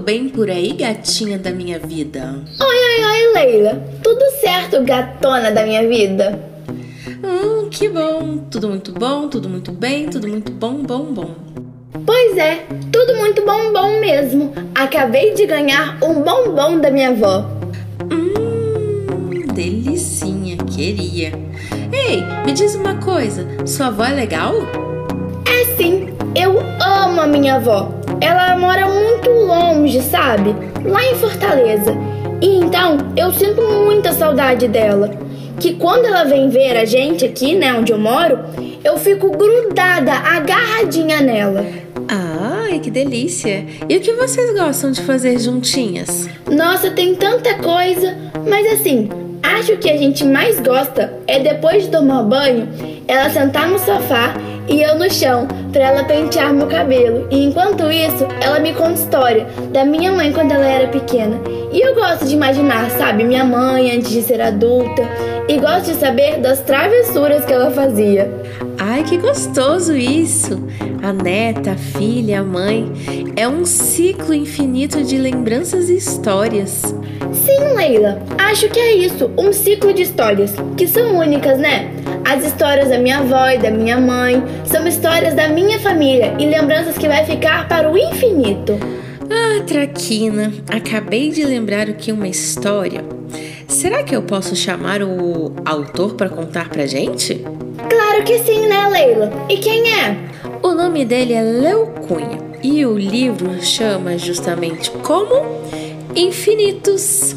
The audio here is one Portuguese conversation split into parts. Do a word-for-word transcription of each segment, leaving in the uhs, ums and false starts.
bem por aí, gatinha da minha vida? Oi, oi, oi, Leila. Tudo certo, gatona da minha vida? Hum, que bom. Tudo muito bom, tudo muito bem, tudo muito bom, bom, bom. Pois é, tudo muito bom, bom mesmo. Acabei de ganhar um bombom da minha avó. Hum, delicinha, queria. Ei, me diz uma coisa, sua avó é legal? É sim, eu amo a minha avó. Ela mora muito longe, sabe? Lá em Fortaleza. E então eu sinto muita saudade dela. Que quando ela vem ver a gente aqui, né, onde eu moro, eu fico grudada, agarradinha nela. Ai, que delícia! E o que vocês gostam de fazer juntinhas? Nossa, tem tanta coisa. Mas assim, acho que a gente mais gosta é depois de tomar banho, ela sentar no sofá e eu no chão, pra ela pentear meu cabelo. E enquanto isso, ela me conta história da minha mãe quando ela era pequena. E eu gosto de imaginar, sabe, minha mãe antes de ser adulta. E gosto de saber das travessuras que ela fazia. Ai, que gostoso isso! A neta, a filha, a mãe. É um ciclo infinito de lembranças e histórias. Sim, Leila. Acho que é isso. Um ciclo de histórias. Que são únicas, né? As histórias da minha avó e da minha mãe são histórias da minha família e lembranças que vai ficar para o infinito. Ah, Traquina, acabei de lembrar o que é uma história. Será que eu posso chamar o autor para contar pra gente? Claro que sim, né, Leila? E quem é? O nome dele é Léo Cunha e o livro chama justamente como Infinitos.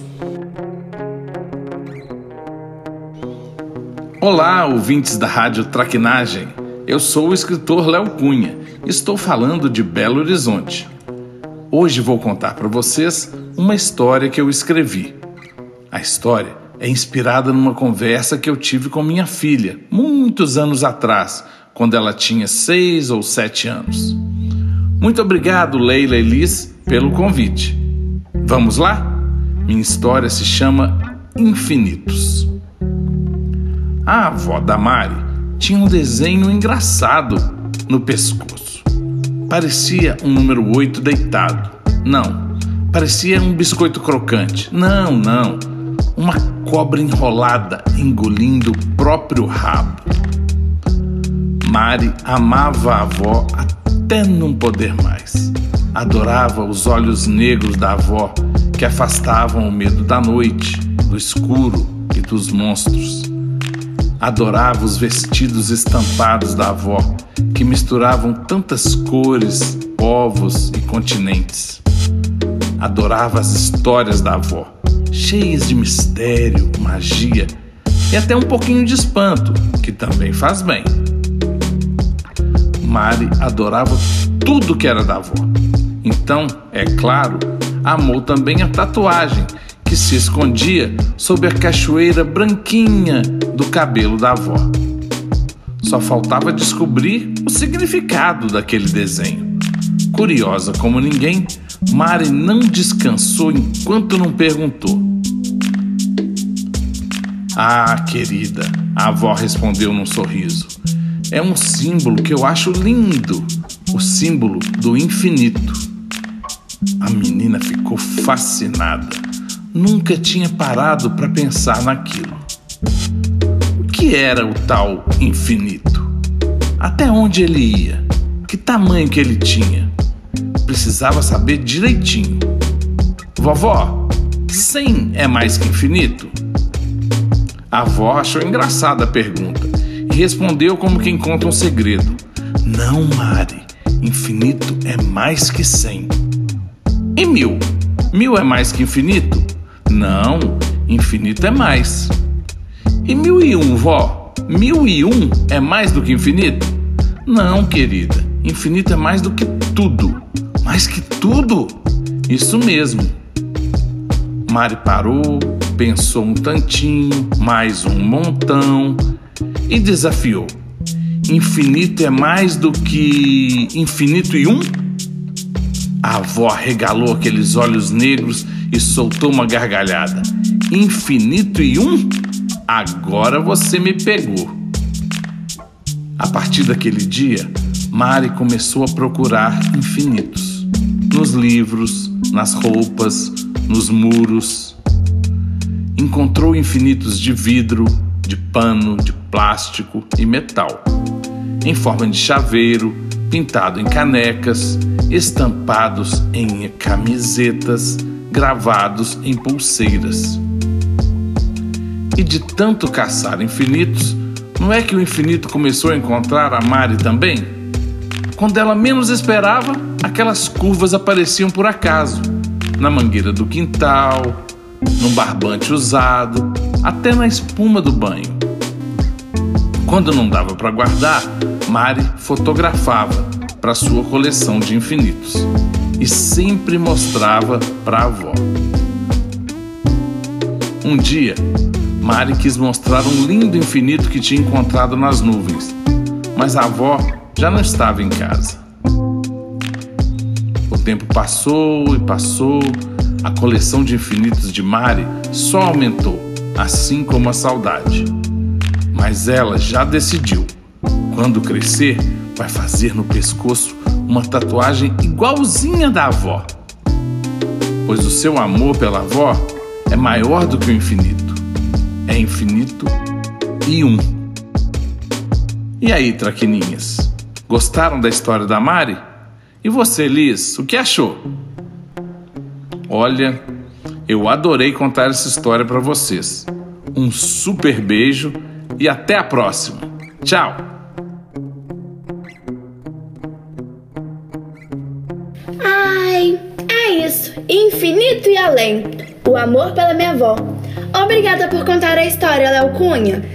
Olá, ouvintes da Rádio Traquinagem. Eu sou o escritor Léo Cunha. Estou falando de Belo Horizonte. Hoje vou contar para vocês uma história que eu escrevi. A história é inspirada numa conversa que eu tive com minha filha, muitos anos atrás, quando ela tinha seis ou sete anos. Muito obrigado, Leila e Liz, pelo convite. Vamos lá? Minha história se chama Infinitos. A avó da Mari tinha um desenho engraçado no pescoço. Parecia um número oito deitado. Não, parecia um biscoito crocante. Não, não. Uma cobra enrolada engolindo o próprio rabo. Mari amava a avó até não poder mais. Adorava os olhos negros da avó que afastavam o medo da noite, do escuro e dos monstros. Adorava os vestidos estampados da avó que misturavam tantas cores, povos e continentes. Adorava as histórias da avó, cheias de mistério, magia e até um pouquinho de espanto, que também faz bem. Mari adorava tudo que era da avó. Então, é claro, amou também a tatuagem que se escondia sob a cachoeira branquinha do cabelo da avó. Só faltava descobrir o significado daquele desenho. Curiosa como ninguém, Mari não descansou enquanto não perguntou. Ah, querida, a avó respondeu num sorriso. É um símbolo que eu acho lindo, o símbolo do infinito. A menina ficou fascinada. Nunca tinha parado para pensar naquilo. O que era o tal infinito? Até onde ele ia? Que tamanho que ele tinha? Precisava saber direitinho. Vovó, cem é mais que infinito? A avó achou engraçada a pergunta e respondeu como quem conta um segredo. Não, Mari, infinito é mais que cem. E mil? Mil é mais que infinito? Não, infinito é mais. E mil e um, vó? Mil e um é mais do que infinito? Não, querida, infinito é mais do que tudo. Mais que tudo? Isso mesmo. Mari parou, pensou um tantinho, mais um montão e desafiou. Infinito é mais do que infinito e um? A avó regalou aqueles olhos negros e soltou uma gargalhada. Infinito e um? Agora você me pegou. A partir daquele dia, Mari começou a procurar infinitos. Nos livros, nas roupas, nos muros. Encontrou infinitos de vidro, de pano, de plástico e metal, em forma de chaveiro, pintado em canecas, estampados em camisetas, gravados em pulseiras. E de tanto caçar infinitos, não é que o infinito começou a encontrar a Mari também? Quando ela menos esperava, aquelas curvas apareciam por acaso, na mangueira do quintal, no barbante usado, até na espuma do banho. Quando não dava para guardar, Mari fotografava para sua coleção de infinitos e sempre mostrava para a avó. Um dia, Mari quis mostrar um lindo infinito que tinha encontrado nas nuvens, mas a avó já não estava em casa. O tempo passou e passou, a coleção de infinitos de Mari só aumentou, assim como a saudade. Mas ela já decidiu, quando crescer, vai fazer no pescoço uma tatuagem igualzinha da avó, pois o seu amor pela avó é maior do que o infinito. É infinito e um. E aí, traquininhas? Gostaram da história da Mari? E você, Liz, o que achou? Olha, eu adorei contar essa história para vocês. Um super beijo e até a próxima. Tchau! Ai, é isso. Infinito e além. O amor pela minha avó. Obrigada por contar a história, Léo Cunha.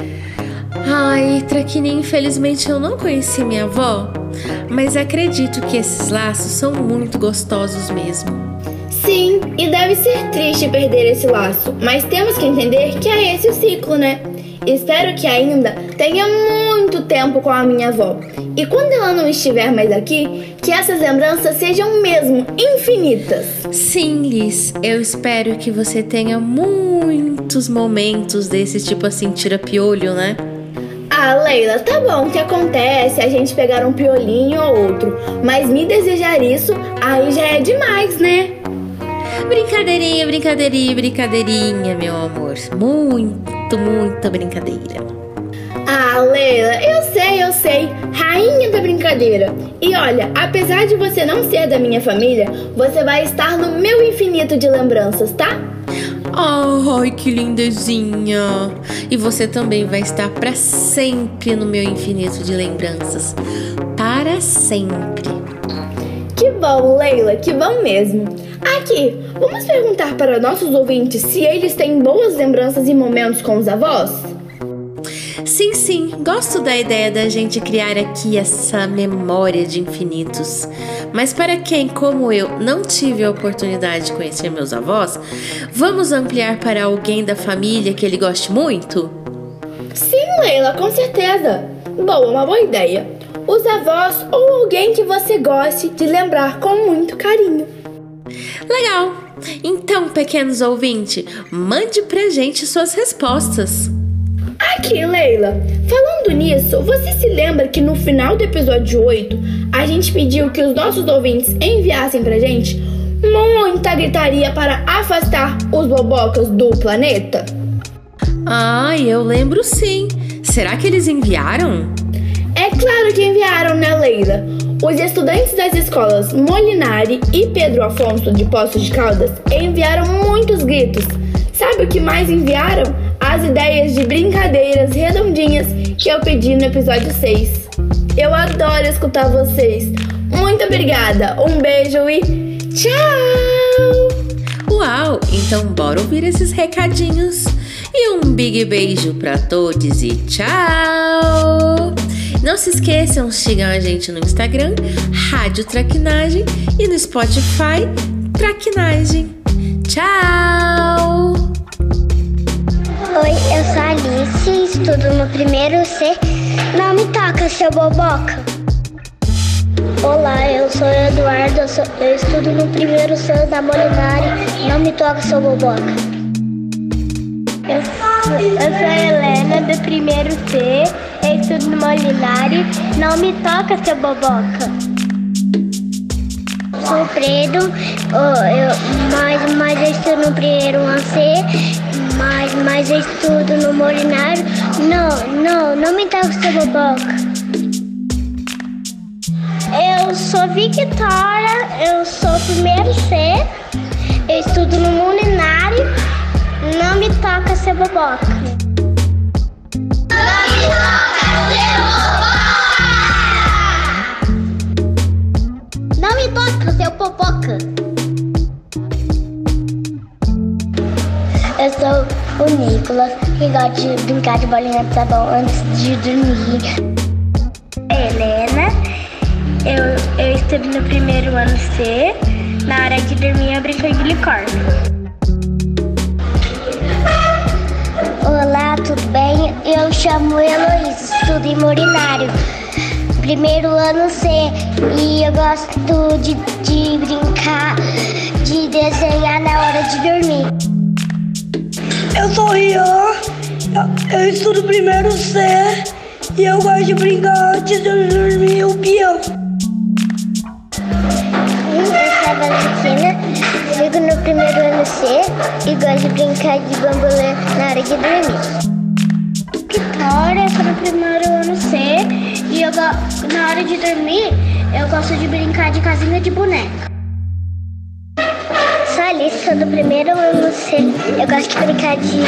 Ai, Traquininha, infelizmente eu não conheci minha avó, mas acredito que esses laços são muito gostosos mesmo. Sim, e deve ser triste perder esse laço, mas temos que entender que é esse o ciclo, né? Espero que ainda tenha muito tempo com a minha avó. E quando ela não estiver mais aqui, que essas lembranças sejam mesmo infinitas. Sim, Liz, eu espero que você tenha muitos momentos desse tipo assim, tira-piolho, né? Ah, Leila, tá bom que acontece a gente pegar um piolinho ou outro, mas me desejar isso, aí já é demais, né? Brincadeirinha, brincadeirinha, brincadeirinha, meu amor. Muito, muita brincadeira. Ah, Leila, eu sei, eu sei. Rainha da brincadeira. E olha, apesar de você não ser da minha família, você vai estar no meu infinito de lembranças, tá? Ai, que lindezinha. E você também vai estar para sempre no meu infinito de lembranças. Para sempre. Que bom, Leila, que bom mesmo. Aqui, vamos perguntar para nossos ouvintes se eles têm boas lembranças e momentos com os avós? Sim, sim, gosto da ideia da gente criar aqui essa memória de infinitos. Mas para quem, como eu, não tive a oportunidade de conhecer meus avós, vamos ampliar para alguém da família que ele goste muito? Sim, Leila, com certeza. Boa, uma boa ideia. Os avós ou alguém que você goste de lembrar com muito carinho. Legal! Então, pequenos ouvintes, mande pra gente suas respostas. Aqui, Leila, falando nisso, você se lembra que no final do episódio oito, a gente pediu que os nossos ouvintes enviassem pra gente muita gritaria para afastar os bobocas do planeta? Ah, eu lembro sim. Será que eles enviaram? É claro que enviaram, né, Leila? Os estudantes das escolas Molinari e Pedro Afonso de Poços de Caldas enviaram muitos gritos. Sabe o que mais enviaram? As ideias de brincadeiras redondinhas que eu pedi no episódio seis. Eu adoro escutar vocês. Muito obrigada, um beijo e tchau! Uau, então bora ouvir esses recadinhos. E um big beijo pra todos e tchau! Não se esqueçam de seguir a gente no Instagram, Rádio Traquinagem, e no Spotify, Traquinagem. Tchau! Oi, eu sou a Alice, estudo no primeiro C. Não me toca, seu boboca. Olá, eu sou o Eduardo, eu, sou, eu estudo no primeiro C da Molinari. Não me toca, seu boboca. Eu, eu sou a Helena, do primeiro C. Eu estudo no Molinari. Não me toca, seu boboca. comprido, oh, eu, mas, mas eu estudo no primeiro ano C, mas, mas eu estudo no Molinário. Não, não, não me toca essa boboca. Eu sou Victoria, eu sou primeiro C, eu estudo no Molinário. Não me toca ser boboca. Não me toca ser boboca! Não me toca ser boboca! Eu sou o Nicolas, que gosta de brincar de bolinha de sabão antes de dormir. Helena, eu, eu estudo no primeiro ano C. Na hora de dormir eu brinco de unicórnio. Olá, tudo bem? Eu chamo Heloísa, estudo em Molinário, primeiro ano C, e eu gosto de, de brincar, de desenhar na hora de dormir. Eu sou Rian, eu, eu estudo primeiro C, e eu gosto de brincar antes de dormir o peão. Eu sou a Valentina, fico no primeiro ano C e gosto de brincar de bambolê na hora de dormir. Vitória, eu sou no primeiro ano C e eu, na hora de dormir eu gosto de brincar de casinha de boneca. Sou a Alice, sou do primeiro ano C, eu gosto de brincar de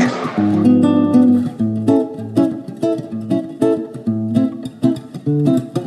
boneca.